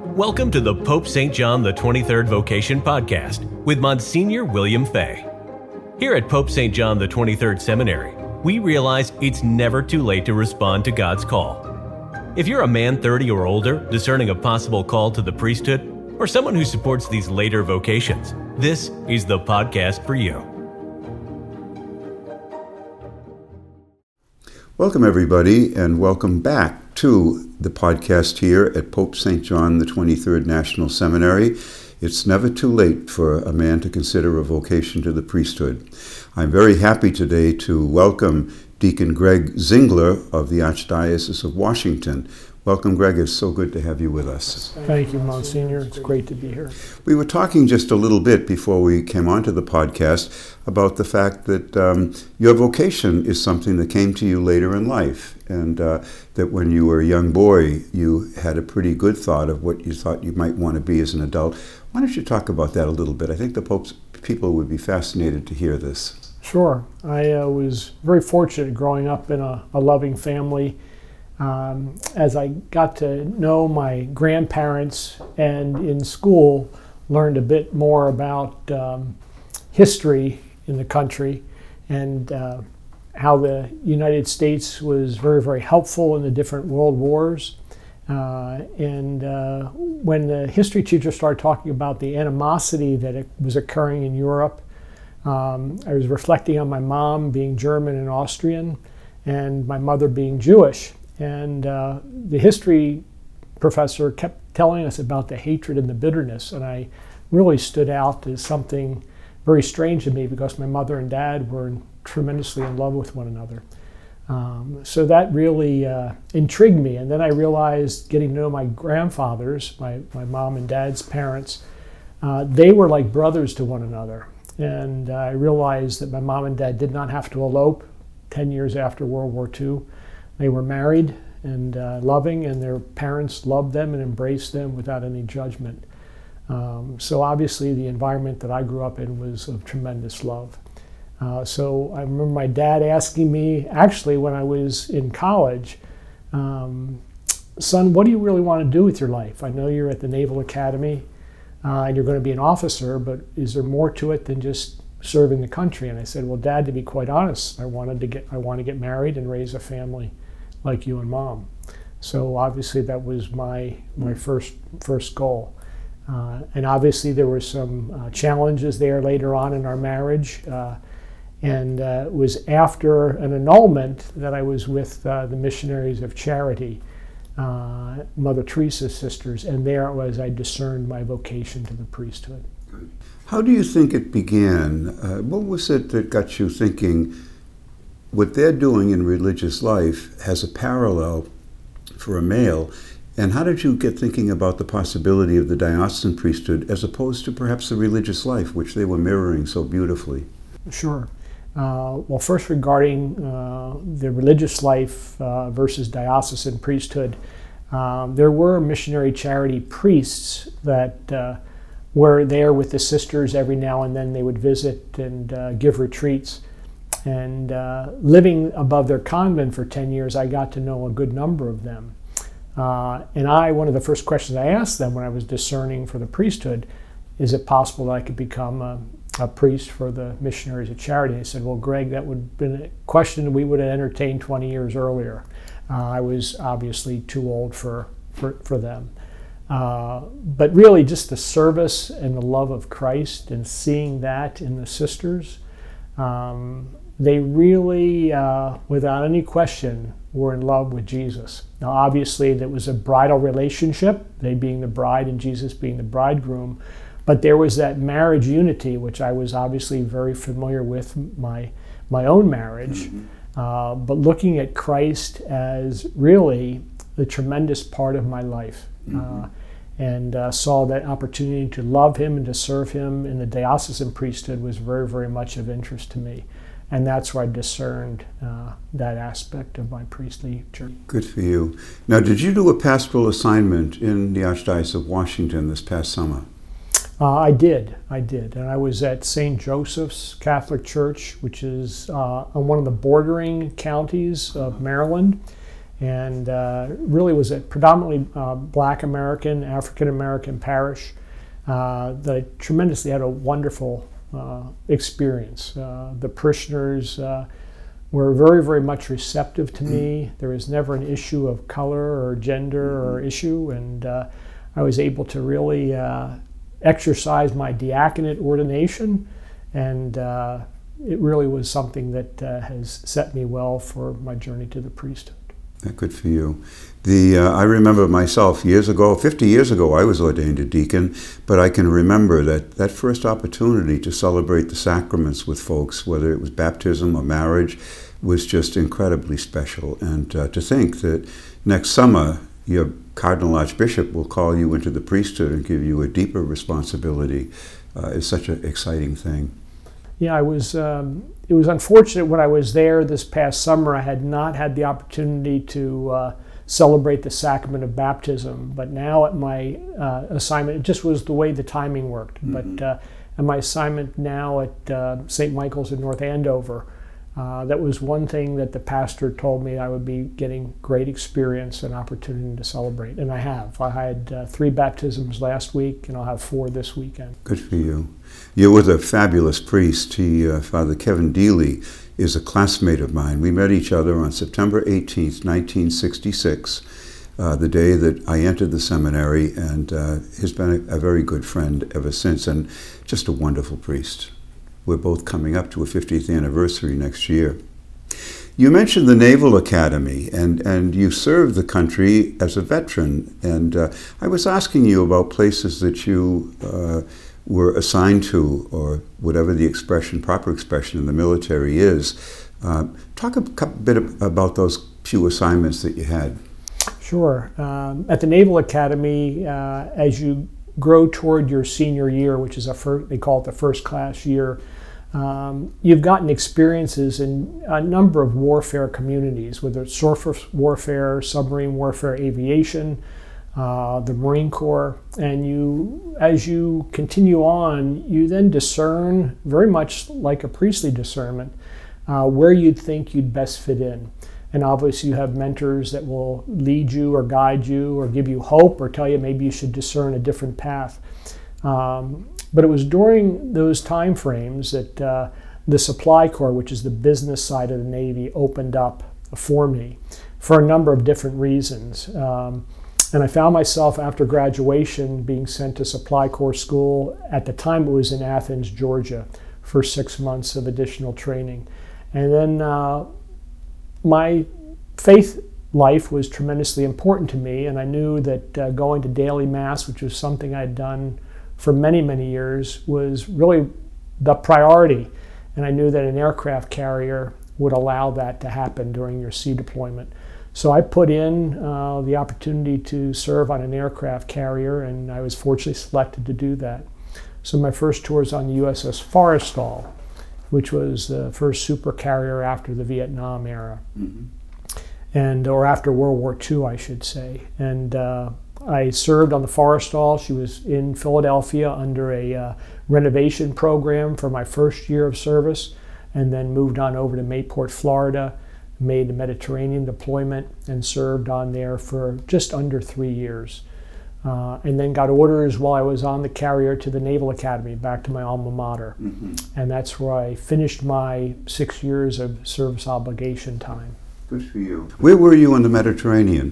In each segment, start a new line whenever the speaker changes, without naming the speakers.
Welcome to the Pope St. John the 23rd Vocation Podcast with Monsignor William Fay. Here at Pope St. John the 23rd Seminary, we realize it's never too late to respond to God's call. If you're a man 30 or older discerning a possible call to the priesthood, or someone who supports these later vocations, this is the podcast for you.
Welcome, everybody, and welcome back to the podcast here at Pope St. John the 23rd National Seminary. It's never too late for a man to consider a vocation to the priesthood. I'm very happy today to welcome Deacon Greg Zingler of the Archdiocese of Washington. Welcome, Greg. It's so good to have you with us.
Thank you, Monsignor. It's great to be here.
We were talking just a little bit before we came onto the podcast about the fact that your vocation is something that came to you later in life, and that when you were a young boy, you had a pretty good thought of what you thought you might want to be as an adult. Why don't you talk about that a little bit? I think the Pope's people would be fascinated to hear this.
Sure. I was very fortunate growing up in a loving family. As I got to know my grandparents and in school learned a bit more about history in the country and how the United States was very, very helpful in the different world wars. And when the history teacher started talking about the animosity that was occurring in Europe, I was reflecting on my mom being German and Austrian and my mother being Jewish. And the history professor kept telling us about the hatred and the bitterness, and I really stood out as something very strange to me because my mother and dad were tremendously in love with one another. So that really intrigued me. And then I realized, getting to know my grandfathers, my mom and dad's parents, they were like brothers to one another. And I realized that my mom and dad did not have to elope 10 years after World War II. They were married and loving, and their parents loved them and embraced them without any judgment. So obviously the environment that I grew up in was of tremendous love. So I remember my dad asking me, actually when I was in college, son, what do you really want to do with your life? I know you're at the Naval Academy and you're going to be an officer, but is there more to it than just serving the country? And I said, well, Dad, to be quite honest, I want to get married and raise a family like you and Mom. So obviously that was my first goal. And obviously there were some challenges there later on in our marriage. And it was after an annulment that I was with the Missionaries of Charity, Mother Teresa's sisters, and there it was I discerned my vocation to the priesthood.
How do you think it began? What was it that got you thinking what they're doing in religious life has a parallel for a male? And how did you get thinking about the possibility of the diocesan priesthood as opposed to perhaps the religious life, which they were mirroring so beautifully?
Sure. Well, first regarding the religious life versus diocesan priesthood, there were missionary charity priests that were there with the sisters every now and then. They would visit and give retreats. And living above their convent for 10 years, I got to know a good number of them. And one of the first questions I asked them when I was discerning for the priesthood, is it possible that I could become a priest for the Missionaries of Charity? They said, well, Greg, that would have been a question we would have entertained 20 years earlier. I was obviously too old for them. But really just the service and the love of Christ and seeing that in the sisters, they really, without any question, were in love with Jesus. Now, obviously, that was a bridal relationship, they being the bride and Jesus being the bridegroom, but there was that marriage unity, which I was obviously very familiar with my own marriage, but looking at Christ as really the tremendous part of my life, and saw that opportunity to love him and to serve him in the diocesan priesthood was very, very much of interest to me. And that's where I discerned that aspect of my priestly journey.
Good for you. Now, did you do a pastoral assignment in the Archdiocese of Washington this past summer?
I did. And I was at St. Joseph's Catholic Church, which is on one of the bordering counties of Maryland. and really was a predominantly Black American, African American parish that I tremendously had a wonderful experience. The parishioners were very, very much receptive to me. There was never an issue of color or gender or issue, and I was able to really exercise my diaconate ordination, and it really was something that has set me well for my journey to the priesthood.
Good for you. I remember myself years ago, 50 years ago, I was ordained a deacon, but I can remember that first opportunity to celebrate the sacraments with folks, whether it was baptism or marriage, was just incredibly special. And to think that next summer, your Cardinal Archbishop will call you into the priesthood and give you a deeper responsibility is such an exciting thing.
Yeah, it was unfortunate when I was there this past summer. I had not had the opportunity to celebrate the sacrament of baptism, but now at my assignment, it just was the way the timing worked. Mm-hmm. But at my assignment now at St. Michael's in North Andover, that was one thing that the pastor told me I would be getting great experience and opportunity to celebrate, and I have. I had 3 baptisms last week, and I'll have 4 this weekend.
Good for you. You're with a fabulous priest. Father Kevin Deely is a classmate of mine. We met each other on September 18th, 1966, the day that I entered the seminary, and has been a very good friend ever since, and just a wonderful priest. We're both coming up to a 50th anniversary next year. You mentioned the Naval Academy, and you served the country as a veteran, and I was asking you about places that you were assigned to, or whatever the proper expression in the military is. Talk a bit about those few assignments that you had.
Sure. At the Naval Academy, as you grow toward your senior year, which is they call it the first class year, you've gotten experiences in a number of warfare communities, whether it's surface warfare, submarine warfare, aviation, the Marine Corps, and as you continue on, you then discern, very much like a priestly discernment, where you'd think you'd best fit in. And obviously you have mentors that will lead you or guide you or give you hope or tell you maybe you should discern a different path. But it was during those time frames that the Supply Corps, which is the business side of the Navy, opened up for me for a number of different reasons. And I found myself after graduation being sent to Supply Corps school. At the time it was in Athens, Georgia, for 6 months of additional training. And then my faith life was tremendously important to me, and I knew that going to daily Mass, which was something I'd done for many, many years, was really the priority. And I knew that an aircraft carrier would allow that to happen during your sea deployment. So I put in the opportunity to serve on an aircraft carrier, and I was fortunately selected to do that. So my first tour was on the USS Forrestal, which was the first super carrier after the Vietnam era, or after World War II, I should say. And I served on the Forrestal. She was in Philadelphia under a renovation program for my first year of service, and then moved on over to Mayport, Florida, made the Mediterranean deployment, and served on there for just under 3 years. And then got orders while I was on the carrier to the Naval Academy, back to my alma mater. And that's where I finished my 6 years of service obligation time.
Good for you. Where were you in the Mediterranean?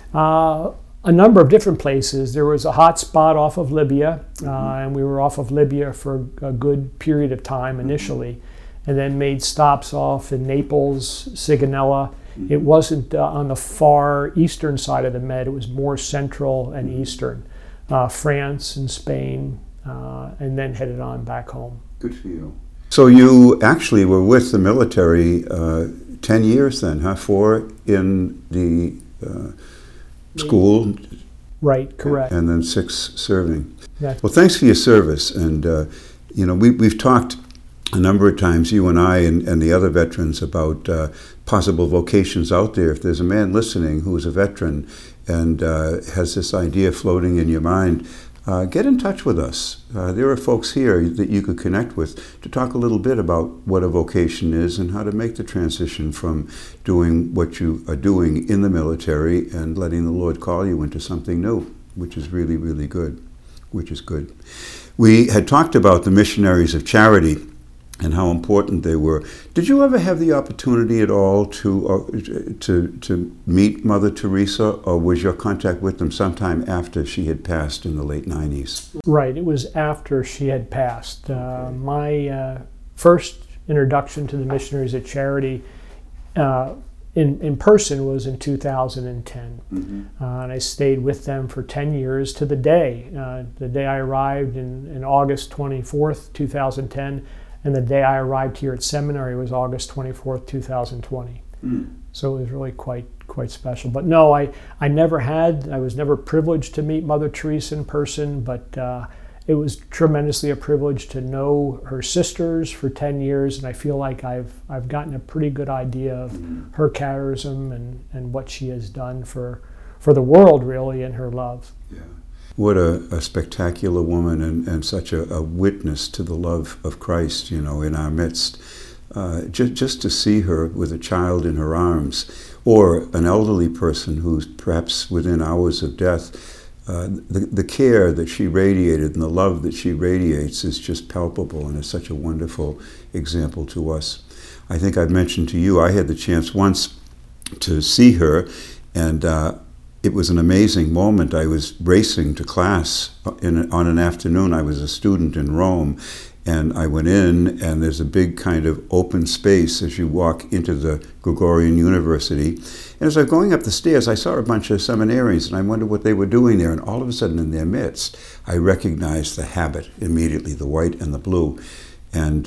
A number of different places. There was a hot spot off of Libya, and we were off of Libya for a good period of time initially, and then made stops off in Naples, Sigonella. It wasn't on the far eastern side of the Med, it was more central and eastern. France and Spain, and then headed on back home.
Good for you. So you actually were with the military 10 years then, huh? 4 in the school.
Right, correct.
And then 6 serving.
Yeah.
Well, thanks for your service. And, we've talked a number of times, you and I and the other veterans, about possible vocations out there. If there's a man listening who's a veteran and has this idea floating in your mind, get in touch with us. There are folks here that you could connect with to talk a little bit about what a vocation is and how to make the transition from doing what you are doing in the military and letting the Lord call you into something new, which is really, really good, which is good. We had talked about the missionaries of charity and how important they were. Did you ever have the opportunity at all to meet Mother Teresa, or was your contact with them sometime after she had passed in the late 90s?
Right, it was after she had passed. My first introduction to the missionaries of charity in person was in 2010. And I stayed with them for 10 years to the day. The day I arrived in August 24th, 2010, and the day I arrived here at seminary was August 24th, 2020. So it was really quite special. But no, I was never privileged to meet Mother Teresa in person, but it was tremendously a privilege to know her sisters for 10 years, and I feel like I've gotten a pretty good idea of her charism and what she has done for the world, really, and her love.
Yeah. What a spectacular woman and such a witness to the love of Christ, in our midst. Just to see her with a child in her arms, or an elderly person who's perhaps within hours of death, the care that she radiated and the love that she radiates is just palpable, and is such a wonderful example to us. I think I've mentioned to you, I had the chance once to see her, and it was an amazing moment. I was racing to class on an afternoon. I was a student in Rome, and I went in, and there's a big kind of open space as you walk into the Gregorian University. And as I was going up the stairs, I saw a bunch of seminarians, and I wondered what they were doing there. And all of a sudden, in their midst, I recognized the habit immediately, the white and the blue. And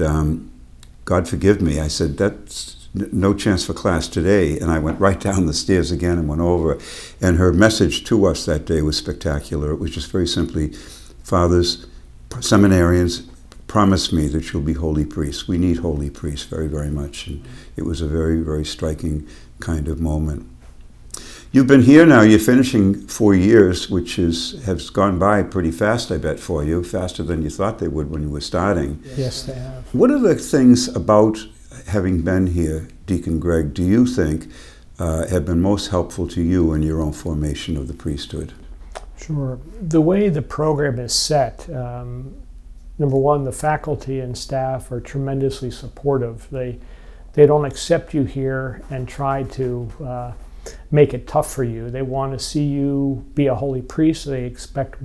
God forgive me, I said, that's no chance for class today. And I went right down the stairs again and went over. And her message to us that day was spectacular. It was just very simply, fathers, seminarians, promise me that you'll be holy priests. We need holy priests very, very much. And it was a very, very striking kind of moment. You've been here now, you're finishing 4 years, which has gone by pretty fast, I bet, for you, faster than you thought they would when you were starting.
Yes, they have.
What are the things about having been here, Deacon Greg, do you think have been most helpful to you in your own formation of the priesthood?
Sure. The way the program is set, number one, the faculty and staff are tremendously supportive. They don't accept you here and try to make it tough for you. They want to see you be a holy priest. They expect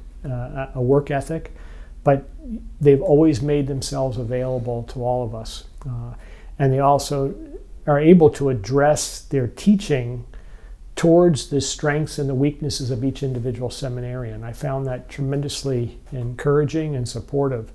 a work ethic, but they've always made themselves available to all of us. And they also are able to address their teaching towards the strengths and the weaknesses of each individual seminarian. I found that tremendously encouraging and supportive.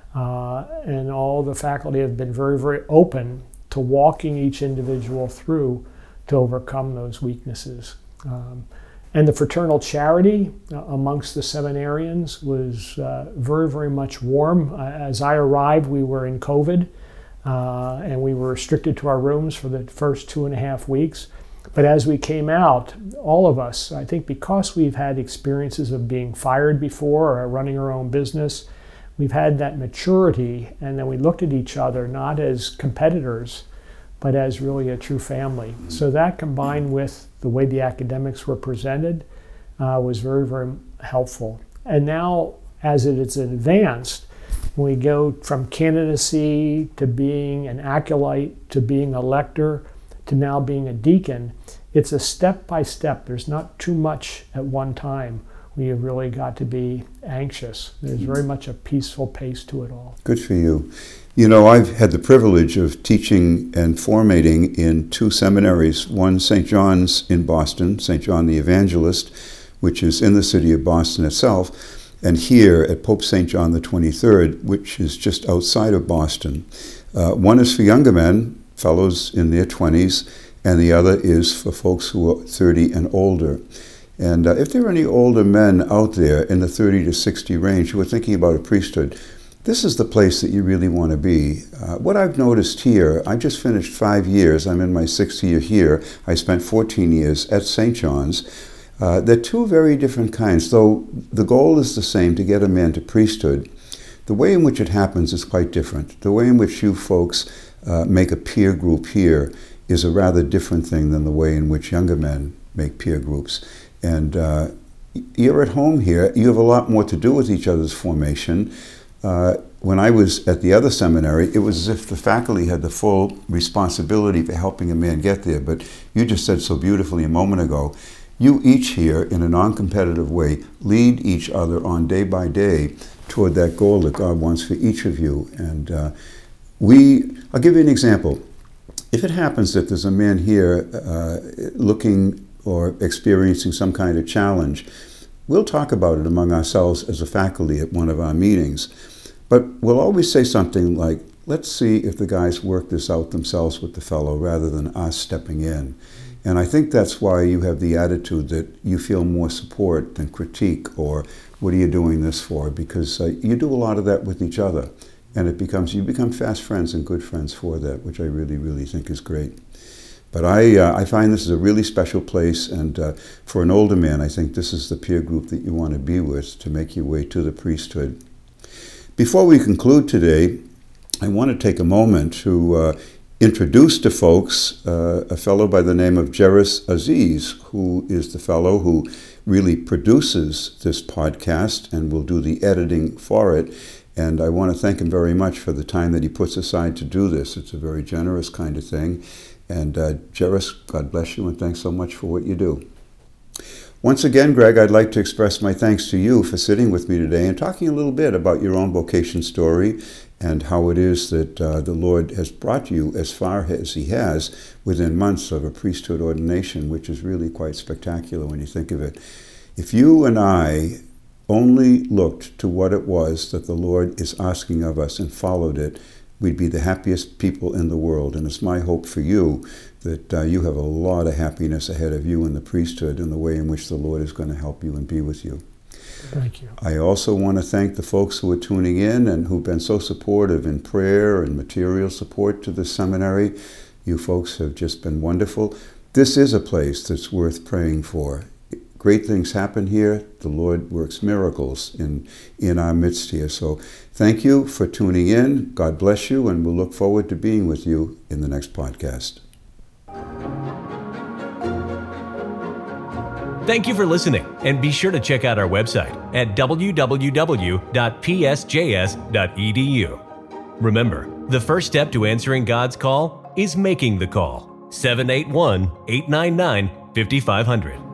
And all the faculty have been very, very open to walking each individual through to overcome those weaknesses. And the fraternal charity amongst the seminarians was very, very much warm. As I arrived, we were in COVID, and we were restricted to our rooms for the first 2.5 weeks. But as we came out, all of us, I think because we've had experiences of being fired before or running our own business, we've had that maturity, and then we looked at each other not as competitors, but as really a true family. So that, combined with the way the academics were presented, was very, very helpful. And now, as it is advanced, when we go from candidacy to being an acolyte to being a lector to now being a deacon, it's a step by step. There's not too much at one time. We have really got to be anxious. There's very much a peaceful pace to it all.
Good for you. You know, I've had the privilege of teaching and formating in 2 seminaries, one St. John's in Boston, St. John the Evangelist, which is in the city of Boston itself, and here at Pope St. John the 23rd, which is just outside of Boston. One is for younger men, fellows in their 20s, and the other is for folks who are 30 and older. And if there are any older men out there in the 30 to 60 range who are thinking about a priesthood, this is the place that you really want to be. What I've noticed here, I just finished 5 years. I'm in my 6th year here. I spent 14 years at St. John's. They're two very different kinds, though the goal is the same, to get a man to priesthood. The way in which it happens is quite different. The way in which you folks make a peer group here is a rather different thing than the way in which younger men make peer groups. And you're at home here. You have a lot more to do with each other's formation. When I was at the other seminary, it was as if the faculty had the full responsibility for helping a man get there. But you just said so beautifully a moment ago, you each here, in a non-competitive way, lead each other on day by day toward that goal that God wants for each of you. And I'll give you an example. If it happens that there's a man here looking or experiencing some kind of challenge, we'll talk about it among ourselves as a faculty at one of our meetings. But we'll always say something like, let's see if the guys work this out themselves with the fellow rather than us stepping in. And I think that's why you have the attitude that you feel more support than critique, or what are you doing this for? Because you do a lot of that with each other. And you become fast friends and good friends for that, which I really, really think is great. But I find this is a really special place, and for an older man, I think this is the peer group that you want to be with to make your way to the priesthood. Before we conclude today, I want to take a moment to introduce to folks a fellow by the name of Jeris Aziz, who is the fellow who really produces this podcast and will do the editing for it. And I want to thank him very much for the time that he puts aside to do this. It's a very generous kind of thing. And Jeris, God bless you, and thanks so much for what you do. Once again, Greg, I'd like to express my thanks to you for sitting with me today and talking a little bit about your own vocation story and how it is that the Lord has brought you as far as he has within months of a priesthood ordination, which is really quite spectacular when you think of it. If you and I only looked to what it was that the Lord is asking of us and followed it, we'd be the happiest people in the world. And it's my hope for you that you have a lot of happiness ahead of you in the priesthood and the way in which the Lord is going to help you and be with you.
Thank you.
I also want to thank the folks who are tuning in and who've been so supportive in prayer and material support to this seminary. You folks have just been wonderful. This is a place that's worth praying for. Great things happen here. The Lord works miracles in our midst here. So thank you for tuning in. God bless you, and we'll look forward to being with you in the next podcast.
Thank you for listening, and be sure to check out our website at www.psjs.edu. Remember, the first step to answering God's call is making the call. 781-899-5500.